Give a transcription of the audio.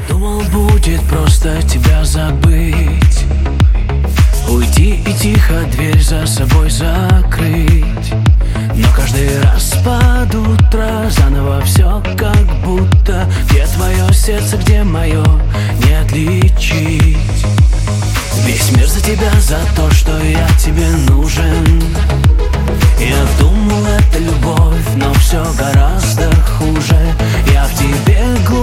Думал, будет просто тебя забыть, уйти и тихо дверь за собой закрыть. Но каждый раз под утро заново все как будто. Где твое сердце, где мое, не отличить. Весь мир за тебя, за то, что я тебе нужен. Я думал, это любовь, но все гораздо хуже. Я в тебе глубоко